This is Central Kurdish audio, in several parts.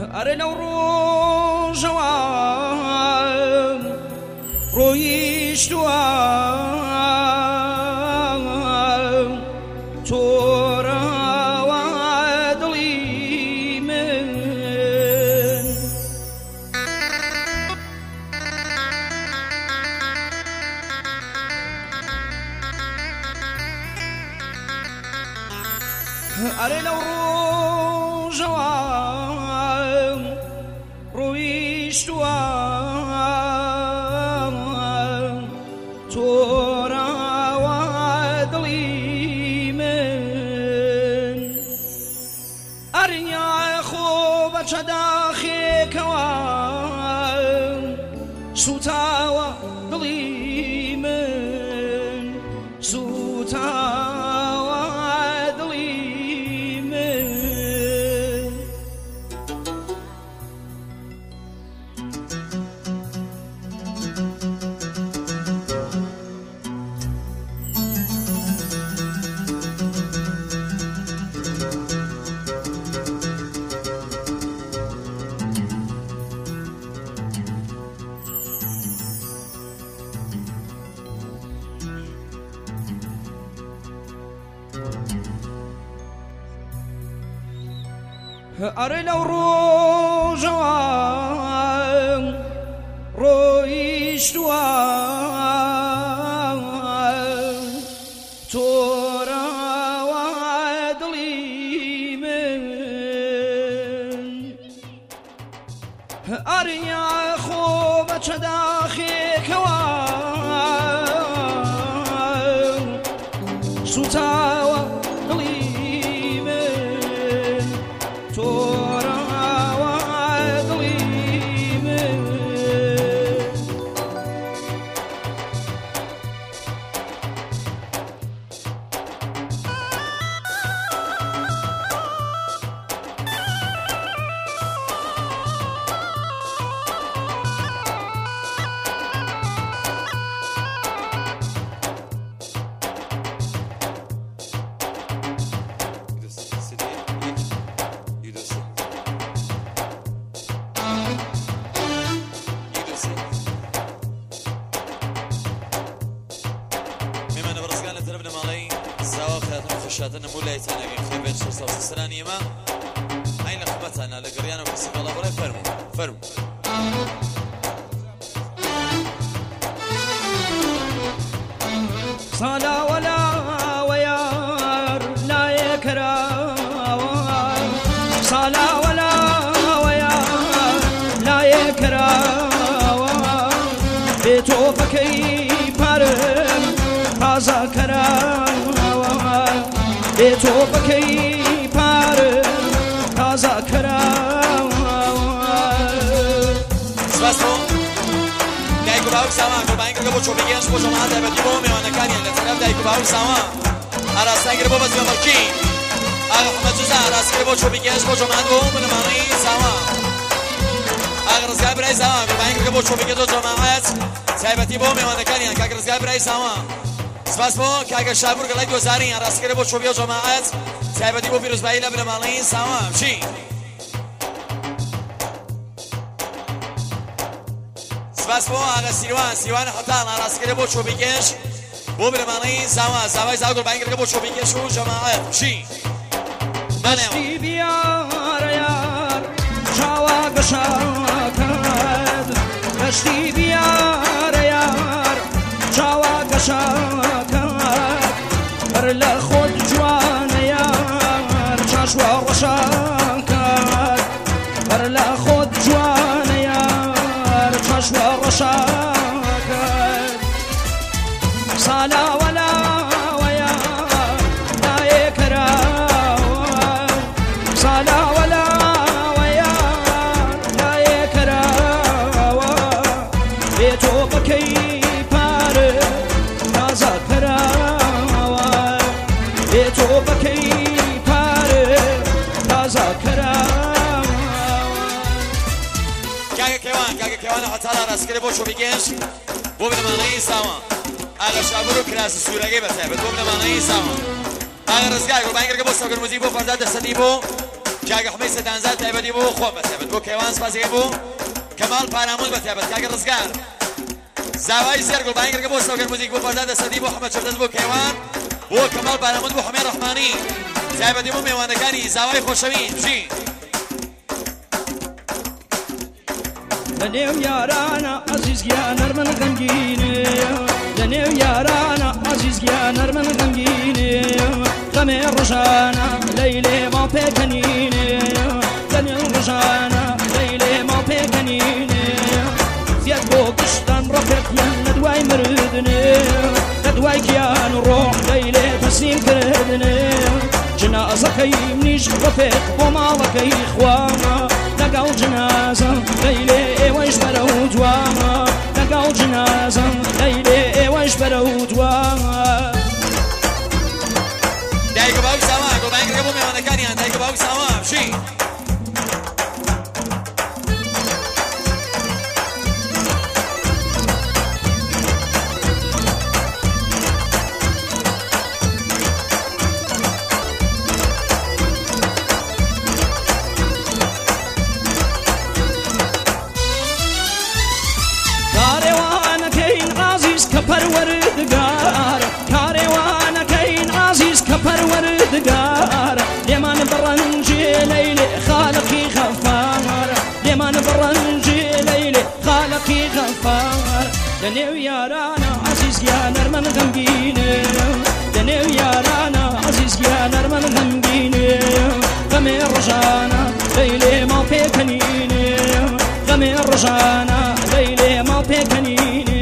ئەرێ لەو ڕۆژەوە ڕۆیشتووە تۆرەوە دڵی من ئەرێ لەو ڕۆژەوە ڕۆیشتووە تۆرەوە دڵی من ئەریا خۆ بەچە داخێکەوە سوتاوە دڵی من سوتاوە دڵی من ئەرێ لەو ڕۆژەوە ڕۆیشتووە تۆرەوە دڵی من ئەریا خۆ بەچە داخێکەوە سوتاوە دڵی من تۆرەوە دڵی من شاتنا مولاي تانا في بين شرطة السرانية ما أين خبتنا لقريانا وكسب الله برا فرمو صلاة ولا ويار لا يكراوان صلاة ولا ويار لا يكراوان بيتو فكي بارم تازا كراوان بيتو فكي بارم تازا كراوان سباسو دایکو باوک سامان قربانی کرده با چوبی گنج با جماعت ایبادی با میوانکانی لطرف دایکو باوک سامان عراستان گره با بزیان ملکی آقا حمد جزا عراست گره با چوبی گنج با جماعت با منمانی سامان آقا رزگاه برای سامان قربانی کرده با چوبی گنج با جماعت ایبادی با میوانکانی آقا رزگاه برای سامان سپاس با که اگر شابور گلای دوزاری عراست گره با چوبی جماعت ایبادی با پیروز بایی لبنمانی سامان چی سپاس بۆ ئاغا سیروان حەتان ئاراسکرێ بۆ چۆبیگەش بۆ برەمانەی زاوای زاو قوربانیکردە بۆ چۆبیگەش و جەماعەت چی دەشتی بیارە یار چاوا گەشاکەت دەشتی بیارە یار چاوا گەشاکەت بەر لە خۆت جوانە یار چاشوا ڕەشاکەت بەر لە خۆت جوانە یار چاشوا ڕەشاکەت سالا وەلا وەیار نایە کەراوە سالا وەلا وەیار نایە کەراوە بێ تۆ بەکەی پارە تازە کەراوە بێ تۆ بەکەی پارە تازە کەراوە کاکە کێوانە حەتاڵ ئاراسکرێ بۆ چۆبیگەش بۆ برەمانەی ساوە ئاغا شابور و کراسی سوورەکەی بەتایبەت بۆ برەمانەی ساوە ئاغا ڕزگای قوربانیکردە بۆ سەوگەرموزی بۆ فەرداد دەسەدی بۆ کاگە حمەی سەدانزار تایبەتی بۆ خۆم بەتایبەت بۆ کەیوان سپاسێکی بوو کەماڵ پارامۆز بەتایبەت کاگە ڕزگار زاوای زێر گوڵبانگەکە بۆ سەوگەر موزیک بۆ پەردە دەسەدی بۆ حەمەد چەردەست بۆ کەیوان بۆ کەماڵ پارامۆز بۆ حەمەی ڕەحمانی تایبەتی بۆ میوانەکانی زاوای خۆشەوی بژین لەنێو یارانە عەزیز گیانەر من غەمگینێ لەنێو یارانە عەزیز گیانەر من غەمگینێ غەمێ ڕۆژانە لەیلێ ماڵ پێکەنینێ لەنێو ڕۆژانە لەیلێ ماڵ پێکەنینێ زیاد بۆ گشتان ڕەفێقیان لە دوای مردنێ لە دوای گیان و ڕۆح لەیلێ تەسلیم کردنێ جنازەکەی منیش ڕەفێق بۆ ماڵەکەی خوامە لەگەڵ جنازە لەیلێ ئێوەش بەرە و دوامە لەگەڵ جنازە لەیلێ ئێوەش بەرە و دوامە دایک و باوک ساوا گوڵبانگەکە بۆ میوانەکانیان دایک و باوک ساوا بژین پەروەردگار کارێوانەکەین عەزیز کە پەروەردگار لێمان بڕەنجێ لەیلێ خالقی غەفار لێمان بڕەنجێ لەیلێ خالقی غەفار لەنێو یارانە عەزیز گیانەر من غەمگینێ لەنێو یارانە عەزیز گیانەر من غەمگینێ غەمێ ڕۆژانە لەیلێ ماڵ پێکەنینێ غەمێ ڕۆژانە لەیلێ ماڵ پێکەنینێ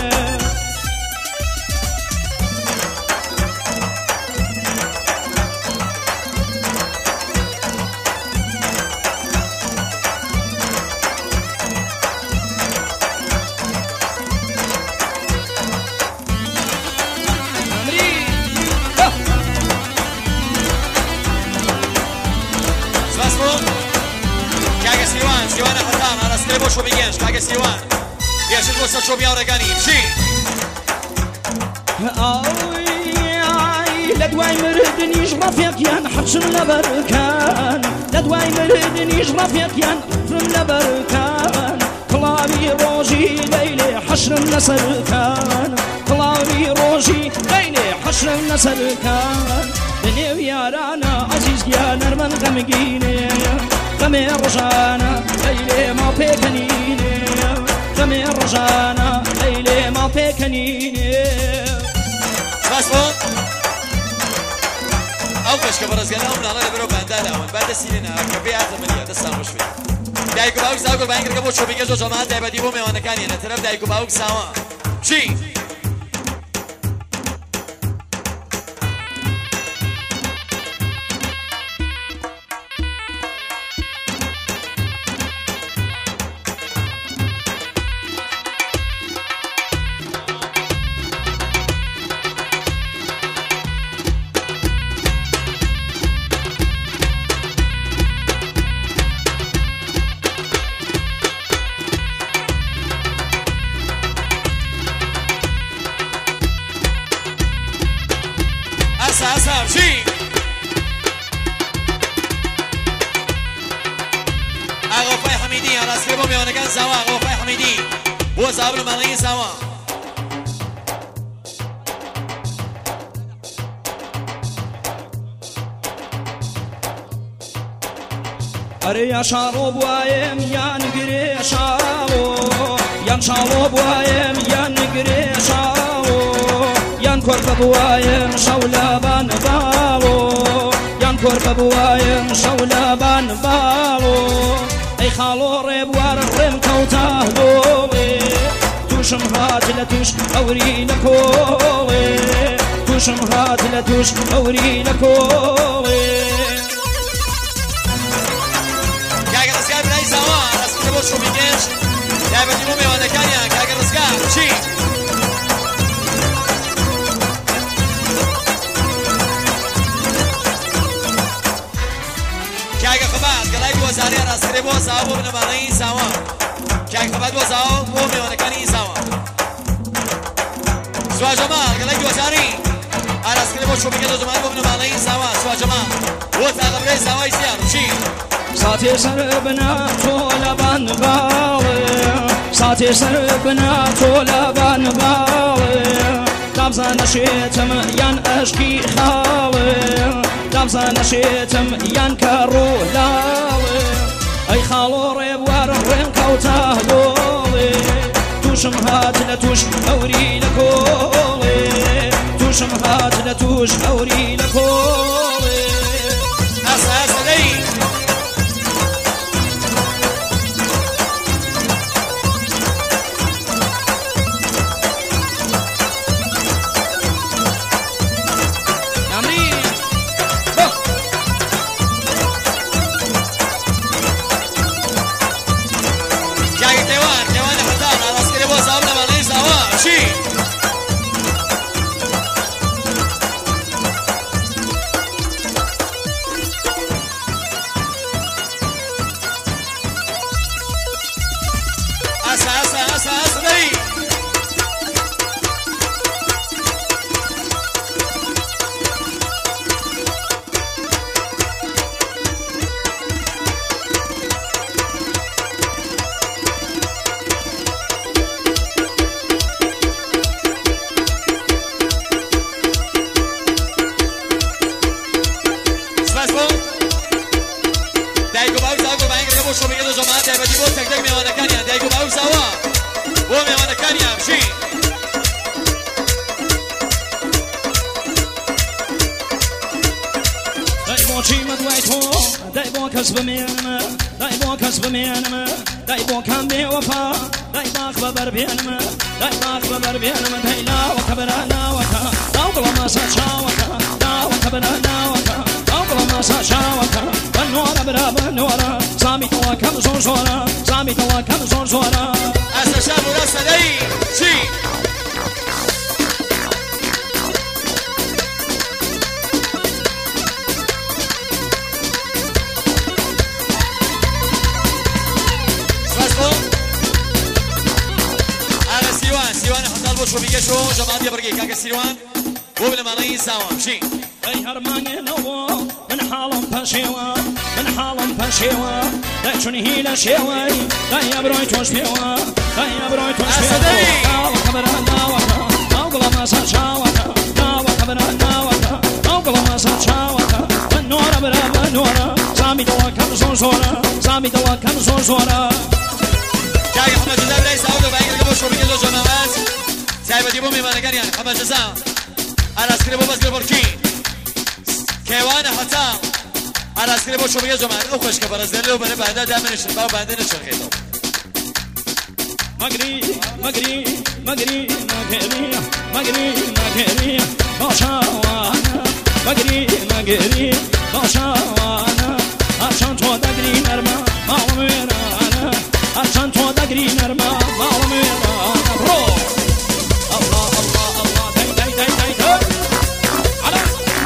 سیوانە حەتام ئاراستەی بۆ شۆبیگەنج کاگە سیوان پێشت بۆ سەر شۆبیاوڕەکانی بژین لە دوای مردنیش ڕەفێقیان حەچن لە بەرکان لە دوای مردنیش ڕەفێقیان حەچن لە بەرکان کڵاوی ڕۆژی لەیلێ حەشرم لەسەرکان کڵاوی ڕۆژی لەیلێ حەشرم لەسەرکان لەنێو یارانە عەزیز گیانەر من غەمگینێ غەمێ ڕۆژانە لەیلێ ماڵ پێکەنینێ غەمێ ڕۆژانە لەیلێ ماڵ پێکەنینێ سپاس بۆ ئەو پێشکە بەڕێزگەنە ئەو مناڵە لەبەرەوە بەندە لاون با دەستی لێ نەها کە پێی هاتە منیە دەستان خۆش بێت دایک و باوک ساوا گوڵبانگەکە بۆ شۆبیگەنج و جەماعەت تایبەتی بۆ میوانەکانیان لە تەرەف دایک و باوک ساوا بژین بژین ئاغۆفای حەمیدی ئاراستەی بۆ میوانەکان ساوا ئاغۆفای حەمیدی بۆ زابن و ماڵەی ساوا ئەرێ یا شاڕۆ بوایم یان گرێ شاوۆ یان شاڵۆ بوایم یان گرێ شاوۆ یان کۆرپە بوایم شەولەبان باڵۆ یان کۆرپە بوایم شەولەبان باڵۆ ئەی خاڵۆ ڕێبوار ڕێم کەوتە دۆڵێ تووشم هات لە توش ئەوری لە کۆڵێ تووشم هات لە توش ئەوری لە کۆڵێ کاگە ڕزگار برای ساوا ئاراستەکە بۆ شۆبیگەنج تایبەتی بۆ میوانەکانیان کاگە ڕزگار بژین کاگە خەبات گەڵای دووەزاری ئاراستەکەی بۆ ساوا بۆ بنەماڵەی ساوا کاگە خەبات بۆ ساوا بۆ میوانەکانی ساوا سواجەماڵ گەڵای دووەزاری ئاراستەکەی بۆ شۆبیگەنج و جەماعەت بۆ بنەماڵەی ساوا سواجەماڵ بۆ تاغەبرەی لي سواي سيار شي ساتي سربنا طول بنباوي ساتي سربنا طول بنباوي دابزا نشيتم ين اشكي خاوي دابزا نشيتم ين كرولاوي اي خالو ريب ورين كوتاهلوي توشم هات لتوش اوري لكولي توشم هات لتوش اوري لكولي اساس لي كسب مينما دايبو كسب مينما دايبو كان بي وفا دايباك ببر بينما دايباك ببر بينما دايلا وكبرا لا وكا داوبلا ما ساشاوكا دا وكبرا لا وكا داوبلا ما ساشاوكا بنورا برا بنورا سامي توا كم زور زورا سامي توا كم زور زورا اسا شابو راسا داي شي شو بيجي شو جماعة يبرقي كاك السيروان وبلا ما نيجي سوا مشي اي هرماني نو من حالم بشيوا من حالم بشيوا لا شنو هي لا شيوا لا يبروي توش بيوا لا يبروي توش بيوا وكبر لا وكا اوغلا ما ساشاوا لا وكبر لا وكا اوغلا ما ساشاوا بنورا برا بنورا سامي دوا كم زور زورا سامي دوا كم زور زورا جاي احمد جزاب ليس اول باقي قبل شو بيجي له جماعات سايبه ديبو ميمانه كان يعني احمد جزاب على سكريبو بس بركي كيوانه حتا على سكريبو شو بيجي جماعات اخش كبر ازله وبنا بعدها دائما الشباب وبعدين الشرخيطه مغري مغري مغري مغري مغري مغري باشاوانا مغري مغري باشاوانا عشان تو دغري نرما مالميرانا عشان تو دغري نرما مالميرانا برو الله الله الله داي داي داي داي على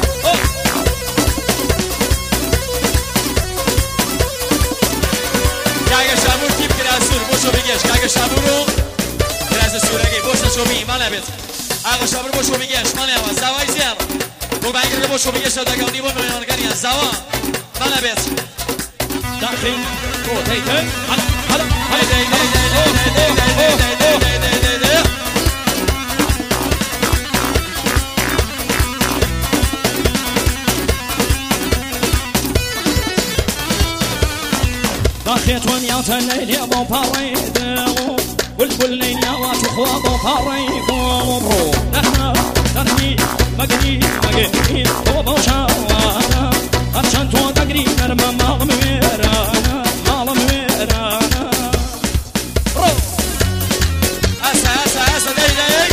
جاي شابور كيف كراسور بوشو بيجيش جاي شابورو كراس سورگی بوش شو بی مال بیت آقا شابور بوشو بيجيش مال اول زاوای زیار تو باید بوشو بيجيش داگونی بو میان کنی زاوا مال بیت داخل او داي داي على على داي داي داي داي داي داخلتون يا تليل يا ابو فريدو والكل يا واتخو ابو فريدو برو نحنا نحني مقري مقري ابو شاوانا عشان تو تقري نرمى مال ميرانا مال ميرانا برو اسا داي داي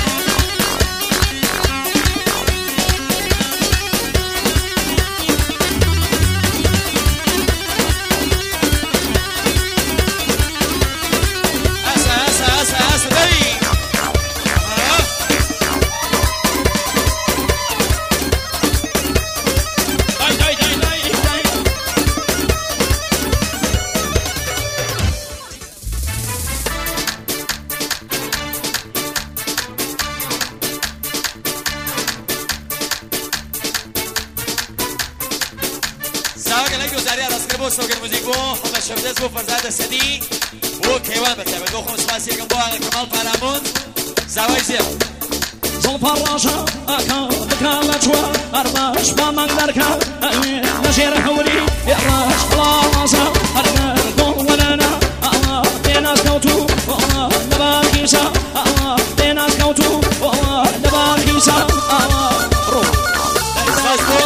گەلێک دۆزاری ئاراستکرد بۆ سۆگەر موزیک بۆ حەمەد شەفدەست بۆ فەرزادە سەدی بۆ کەیوان بەتایبەت بۆ خۆم سپاسیەکەم بۆ ئاغا کەماڵ پارامۆن زاوای زێڵ زڵپە ڕاشە ئەکا بکا لە چوە هەرباش با مانگ دەرکا ئەوێ لە ژێرە هەوری ێڕاش بڵاوازە هەرگەر گۆڵ وەلەنە ئەوە پێناز کەوتو ئەوە لە باکیسە ئەوە پێناز کەوتو ئەوە لە باکیسە ئەوە ڕۆ سپاس بۆ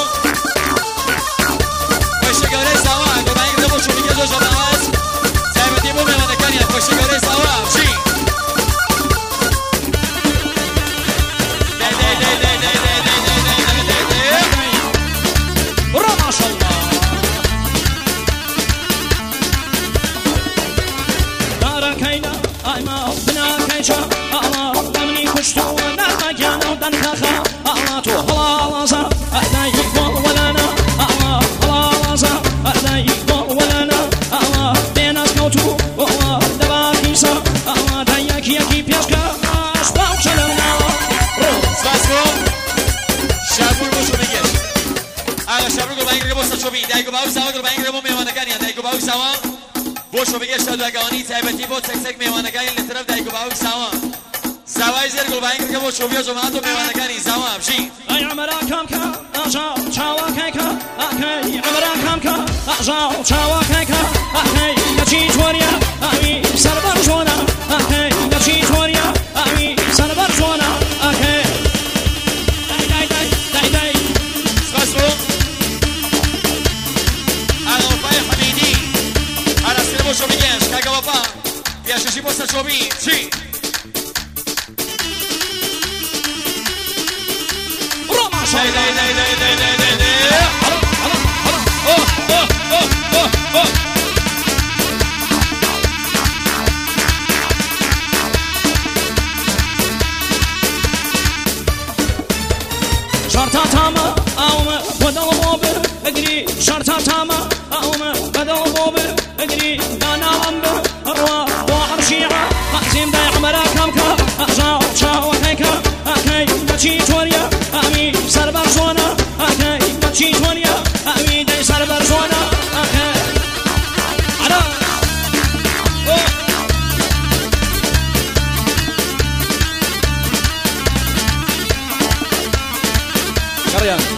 خۆشە گەورەی ساوا گۆبانگی بدە بۆ شومیگە زۆر جەڵاواز تایبەتی بۆ میوانەکانیان خۆشە گەورەی ساوا بچی بۆ شۆبگەی شەدوەگەوانی تایبەتی بۆ چەکچەک میوانەکانی لە تەرەف دایک و باوک ساوا زاوای زێر گوڵبانگی بکە بۆ شۆبگە جەماعەت و میوانەکانی زاوا بژی ئەی عەمەرا کامکە ئاژاو چاواکەیکە ئەکەی عەمەرا کامکە ئاژاو چاواکەیکە ئەکەی لەچی جۆریە ئەوی سەربەر جۆنە ئەکەی لەچی جۆریە ئەوی سەربەر جۆنە ئەکەی دای سپاس بۆ ئاغا وەفای حەمیدی ئاراستکرد بۆ شۆبگەش کاکە وەفا پیاشەشی بۆ سەرچۆبی چی شرطا تامة أوما بدل بوب أجري شرطا تامة أوما بدل بوب أجري دانا لمبر الروا وعرشيعة أقسم داي عمرا كامكا أجاو شاو هيكا أكي بچي توريا أمي سربر زونا أكي بچي توريا أمي داي سربر زونا أكي على كريان